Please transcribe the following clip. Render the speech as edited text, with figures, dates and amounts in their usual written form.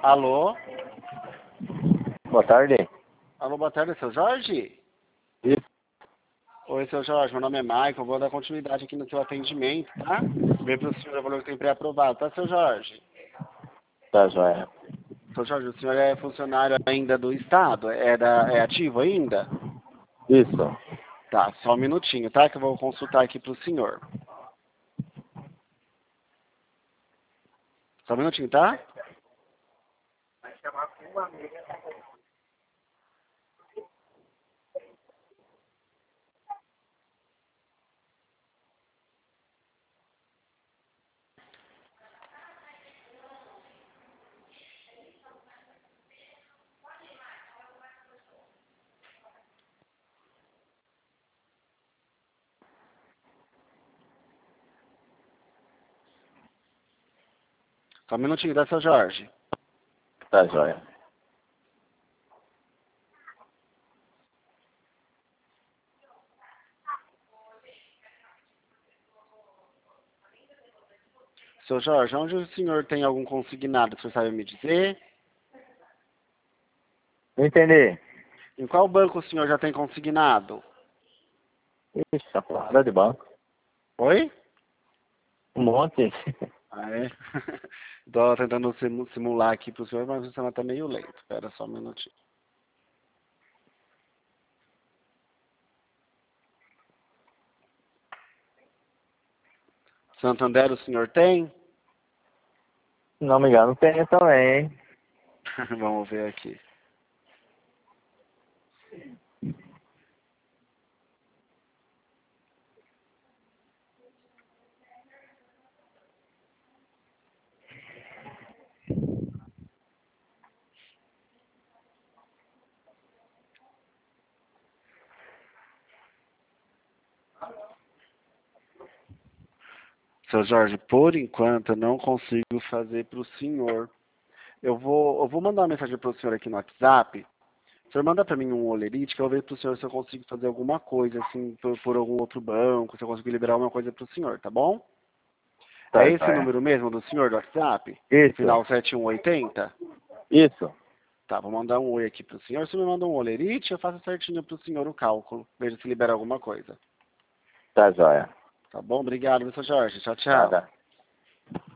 Alô? Boa tarde. Alô, boa tarde, seu Jorge? Isso. Oi, seu Jorge, meu nome é Michael, vou dar continuidade aqui no seu atendimento, tá? Ver para o senhor o valor que tem pré-aprovado, tá, seu Jorge? Tá, joia. Seu Jorge, o senhor é funcionário ainda do Estado? É ativo ainda? Isso. Tá, só um minutinho, tá? Que eu vou consultar aqui pro senhor. Só um minutinho, tá? Só um minutinho, tá, seu Jorge? Tá, joia. Seu Jorge, onde o senhor tem algum consignado, o senhor sabe me dizer? Não entendi. Em qual banco o senhor já tem consignado? Ixi, a porrada de banco. Oi? Um monte. Ah, é? Tô tentando simular aqui pro senhor, mas o sistema tá meio lento. Espera só um minutinho. Santander o senhor tem? Se não me engano, tem também, hein? Vamos ver aqui. Seu Jorge, por enquanto eu não consigo fazer para o senhor. Eu vou mandar uma mensagem para o senhor aqui no WhatsApp. O senhor manda para mim um olerite que eu vou ver para o senhor se eu consigo fazer alguma coisa, assim, por algum outro banco, se eu consigo liberar alguma coisa para o senhor, tá bom? Tá, É esse o joia. número mesmo do senhor do WhatsApp? Isso. Final 7180? Isso. Tá, vou mandar um oi aqui para o senhor. Se me manda um olerite, eu faço certinho para o senhor o cálculo. Veja se libera alguma coisa. Tá, joia. Tá bom? Obrigado, meu senhor Jorge. Tchau, tchau. Nada.